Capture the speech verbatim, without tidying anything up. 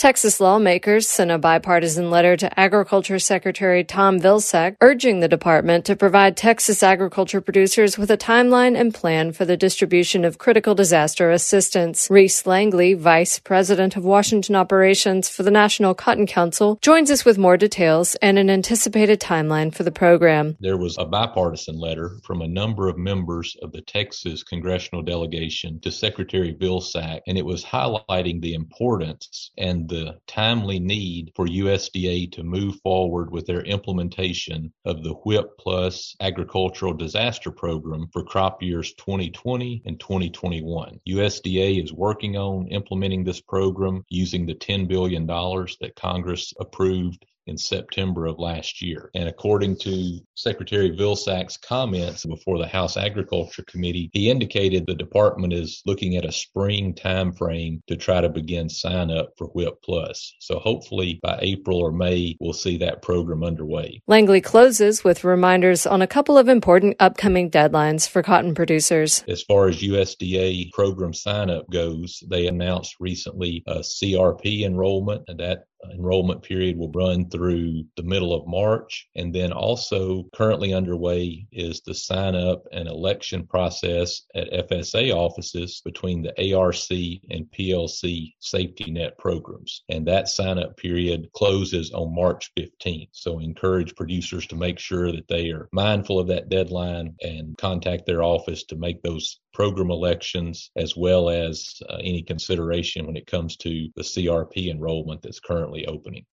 Texas lawmakers sent a bipartisan letter to Agriculture Secretary Tom Vilsack urging the department to provide Texas agriculture producers with a timeline and plan for the distribution of critical disaster assistance. Reese Langley, Vice President of Washington Operations for the National Cotton Council, joins us with more details and an anticipated timeline for the program. There was a bipartisan letter from a number of members of the Texas congressional delegation to Secretary Vilsack, and it was highlighting the importance and the timely need for U S D A to move forward with their implementation of the WHIP Plus Agricultural Disaster Program for crop years twenty twenty and twenty twenty-one. U S D A is working on implementing this program using the ten billion dollars that Congress approved in September of last year. And according to Secretary Vilsack's comments before the House Agriculture Committee, he indicated the department is looking at a spring time frame to try to begin sign up for WHIP Plus. So hopefully by April or May, we'll see that program underway. Langley closes with reminders on a couple of important upcoming deadlines for cotton producers. As far as U S D A program sign up goes, they announced recently a C R P enrollment, and that enrollment period will run through the middle of March. And then also currently underway is the sign up and election process at F S A offices between the A R C and P L C safety net programs. And that sign up period closes on March fifteenth. So encourage producers to make sure that they are mindful of that deadline and contact their office to make those program elections, as well as uh, any consideration when it comes to the C R P enrollment that's currently opening.